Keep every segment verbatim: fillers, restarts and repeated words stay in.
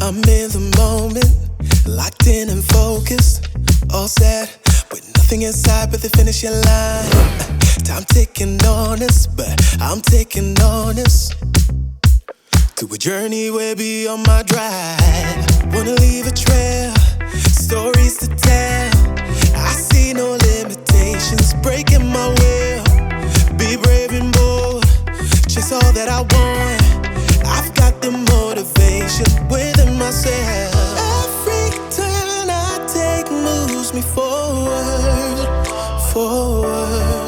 I'm in the moment, locked in and focused. All set, but nothing inside but the finishing line. Time ticking on us, but I'm taking on us to a journey way beyond my drive. Wanna leave a trail, stories to tell. I see no limitations, breaking my will. Be brave and bold, chase all that I want. I've got the motivation within myself. Every turn I take moves me forward, forward.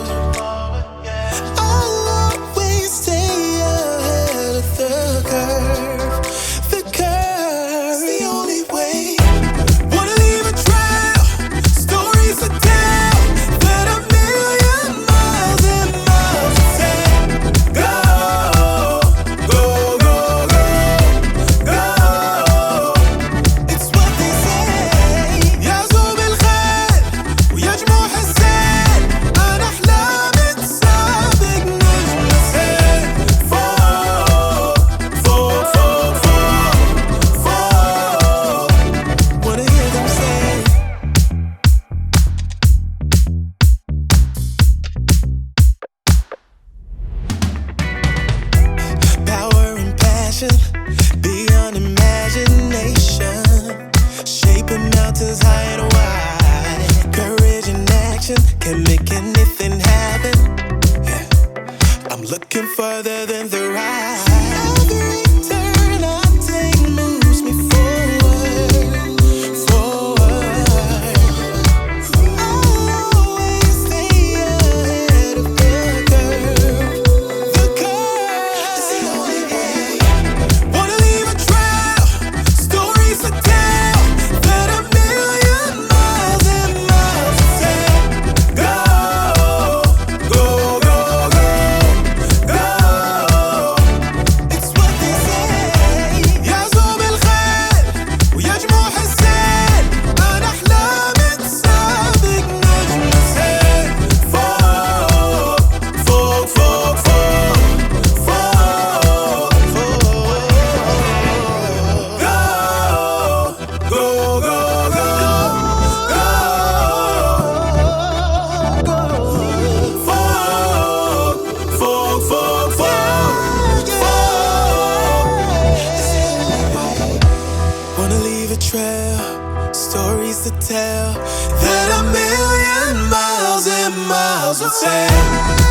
I'll always stay ahead of the curve, the curve. It's the only way. Wanna leave a trail, stories to tell, that a million miles and miles to take. Go, go, go, go, go. It's what they say. يعزو بالخير ويجمع حسين. أنا أحلامي تسابق نجم السير. فوق فوق فوق فوق فوق. Wanna hear them say. Power and passion beyond imagination, shaping mountains high and wide. Courage and action can make anything happen. Yeah. I'm looking further than the ride. Every turn I take moves me forward, forward. I'll always stay ahead of the curve, the curve. It's the only way. Wanna leave a trail, stories to tell, that a million miles and miles to take. Go, go, go, go, go. It's what they say. يعزو بالخير ويجمع حسين. أنا أحلامي تسابق نجم السير. فوق فوق فوق فوق فوق فوق. Go, go, go, go, go, go. Fog, fog, fog, fog, fog. Wanna leave a trail, stories to tell, that a million miles and miles will take.